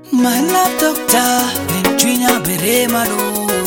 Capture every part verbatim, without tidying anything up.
My love doctor, Nintwina Beremalo.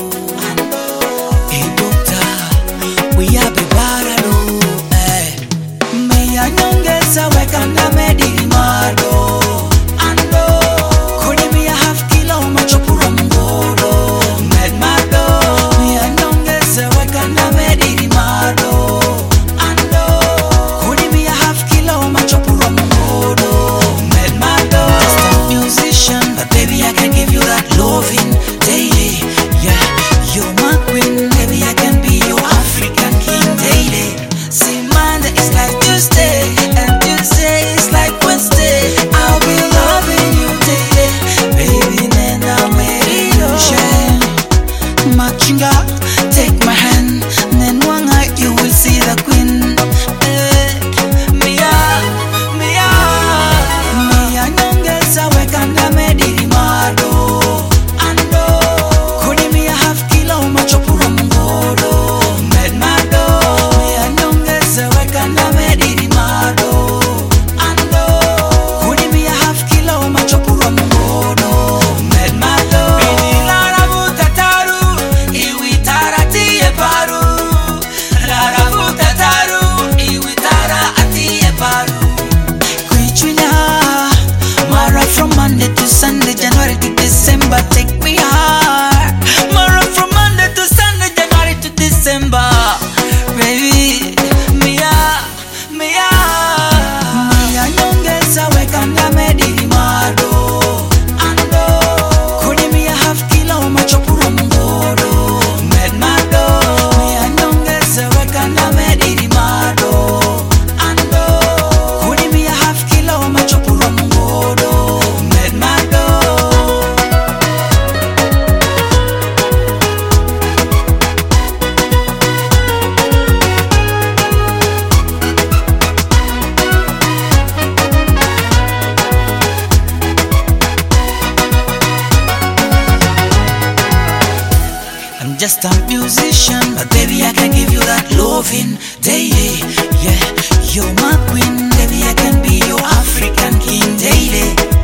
Hey doctor, we are Bebaralo. Hey, me a nyongeza weka na medili mado. Ando, kuni mi a half kilo machopura mungoro. Med mado, me a nyongeza weka na medili mado. Ando, kuni mi a half kilo machopura mungoro. Med mado, just a musician, but baby I can give you that loving daily. Yeah, you're my queen, baby I can be your African king daily. See Monday it's like Tuesday, and Tuesday is like Wednesday. I'll be loving you daily, baby. Then I'm ready to share. Machinga, take my hand, then one night you will see the queen. Eh, Mia, Mia, Mia nyongeza weka na medili mado. Ando, kuni Mia half kilo machopura mungoro. Med mado, Mia nyongeza weka na medili mado. Ando, kuni Mia half kilo machopura mungoro. Med mado, bini lara butataru, iwi taratiye paru. Lara butataru, iwi tara atiye paru. Kuichwina, Mara from Monday to Sunday, January to December, take me hard. Mara from Monday to Sunday, January to December, baby. Mia, Mia, Mia nyongeza weka na medili mado. Ando, kuni Mia half kilo machopura mungoro. Med mado, Mia nyongeza weka na medili mado. Ando, kuni Mia half kilo machopura mungoro. Med mado. I'm just a musician, but baby I can give you that loving daily. Yeah, you're my queen, baby I can be your African king daily.